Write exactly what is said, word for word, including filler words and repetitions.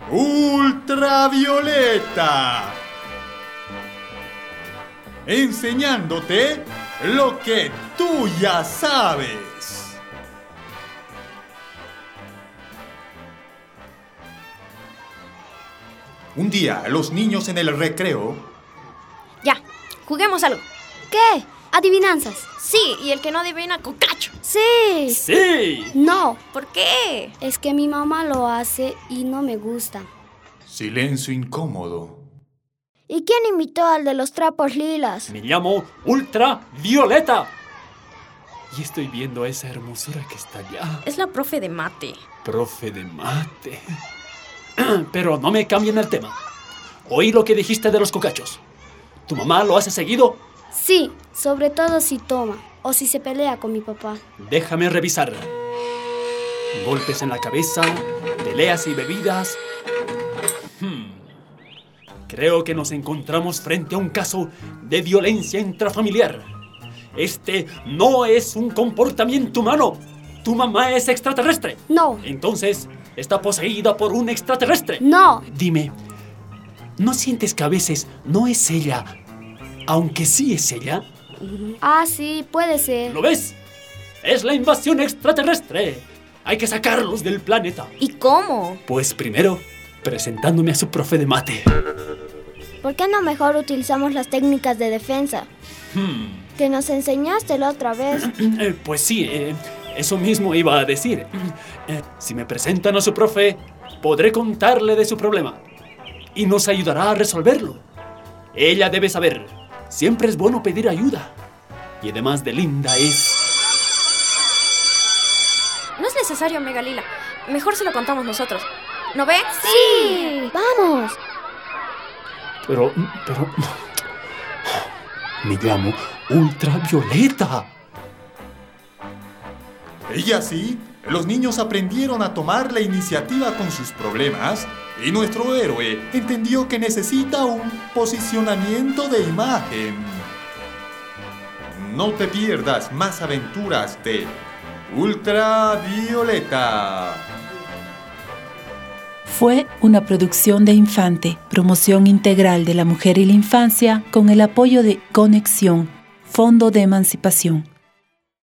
Ultravioleta, enseñándote lo que tú ya sabes. Un día, los niños en el recreo... Ya, juguemos algo. ¿Qué? ¿Adivinanzas? Sí, y el que no adivina, cucacho. Sí. ¡Sí! No, ¿Por qué? es que mi mamá lo hace y no me gusta. Silencio incómodo. ¿Y quién invitó al de los trapos lilas? Me llamo Ultravioleta. Y estoy viendo a esa hermosura que está allá. Es la profe de mate. Profe de mate. Pero no me cambien el tema. Oí lo que dijiste de los cocachos. ¿Tu mamá lo hace seguido? Sí, sobre todo si toma o si se pelea con mi papá. Déjame revisar. Golpes en la cabeza, peleas y bebidas. Hmm. Creo que nos encontramos frente a un caso de violencia intrafamiliar. Este no es un comportamiento humano. Tu mamá es extraterrestre. No. Entonces, está poseída por un extraterrestre. No. Dime, ¿no sientes que a veces no es ella, aunque sí es ella? Ah, sí, puede ser. ¿Lo ves? Es la invasión extraterrestre. Hay que sacarlos del planeta. ¿Y cómo? Pues primero, presentándome a su profe de mate. ¿Por qué no mejor utilizamos las técnicas de defensa Hmm. que nos enseñaste la otra vez? Eh, pues sí, eh, eso mismo iba a decir. Eh, si me presentan a su profe, podré contarle de su problema y nos ayudará a resolverlo. Ella debe saber, siempre es bueno pedir ayuda. Y además de linda es... No es necesario, Megalila. Mejor se lo contamos nosotros. ¿No ves? ¡Sí! ¡Vamos! Pero, pero... Me llamo Ultravioleta. Y así, los niños aprendieron a tomar la iniciativa con sus problemas y nuestro héroe entendió que necesita un posicionamiento de imagen. No te pierdas más aventuras de Ultravioleta. Fue una producción de Infante, promoción integral de la mujer y la infancia con el apoyo de Conexión, Fondo de Emancipación.